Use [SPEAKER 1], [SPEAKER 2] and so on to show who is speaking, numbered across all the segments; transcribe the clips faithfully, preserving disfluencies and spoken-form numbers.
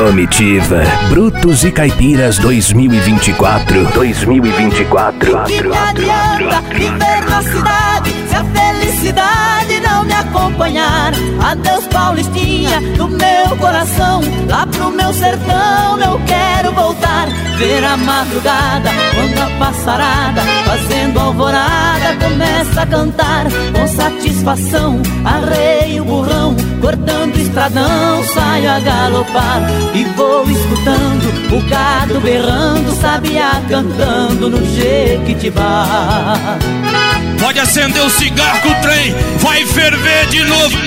[SPEAKER 1] Comitiva Brutos e Caipiras dois mil e vinte e quatro. dois mil e vinte e quatro.
[SPEAKER 2] Que me adianta viver na cidade se a felicidade não me acompanhar? Adeus Paulistinha do meu coração, lá pro meu sertão eu quero voltar. Ver a madrugada quando a passarada fazendo alvorada começa a cantar. Com satisfação arreio o burrão, cortando o estradão saio a galopar. E vou escutando o gado berrando, sabiá cantando no Jequitibá.
[SPEAKER 3] Pode acender o cigarro que o trem vai ferver de novo.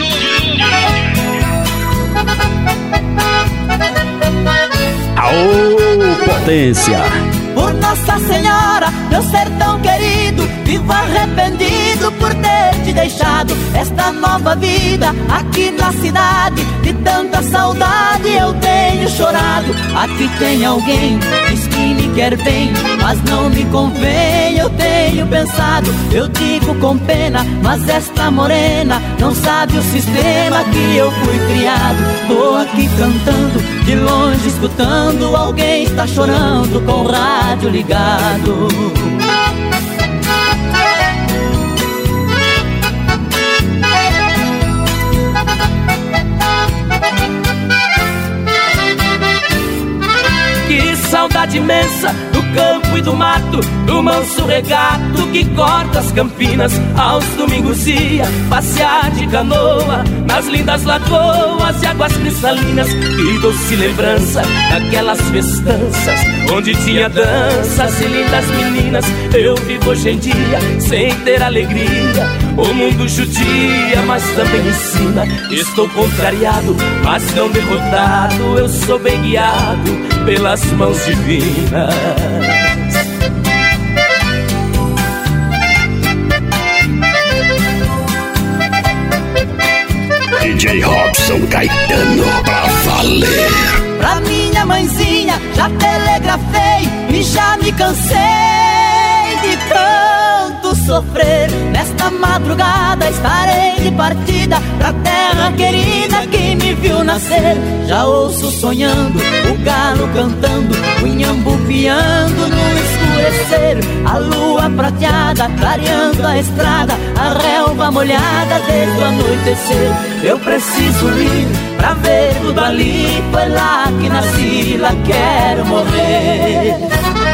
[SPEAKER 1] Aô, potência!
[SPEAKER 2] Por Nossa Senhora, meu sertão querido, vivo arrependido por ter te deixado. Esta nova vida aqui na cidade, de tanta saudade eu tenho chorado. Aqui tem alguém, diz que me quer bem, mas não me convém, eu tenho pensado. Eu digo com pena, mas esta morena não sabe o sistema que eu fui criado. Tô aqui cantando, de longe escutando, alguém está chorando com o rádio ligado. Que saudade imensa do campo e do mato, do manso regato que corta as campinas. Aos domingos ia passear de canoa nas lindas lagoas e águas cristalinas. Que doce lembrança daquelas festanças onde tinha danças e lindas meninas. Eu vivo hoje em dia sem ter alegria, o mundo judia, mas também ensina. Estou contrariado, mas não derrotado, eu sou bem guiado pelas mãos divinas.
[SPEAKER 1] D J Robson Caetano, pra valer.
[SPEAKER 2] Pra minha mãezinha já telegrafei e já me cansei de tanto sofrer. Nesta madrugada estarei de partida pra terra querida que me viu nascer. Já ouço sonhando o galo cantando, o inhambu piando no escurecer. A lua prateada clareando a estrada, a relva molhada desde o anoitecer. Eu preciso ir pra ver tudo ali, foi lá que nasci, lá quero morrer.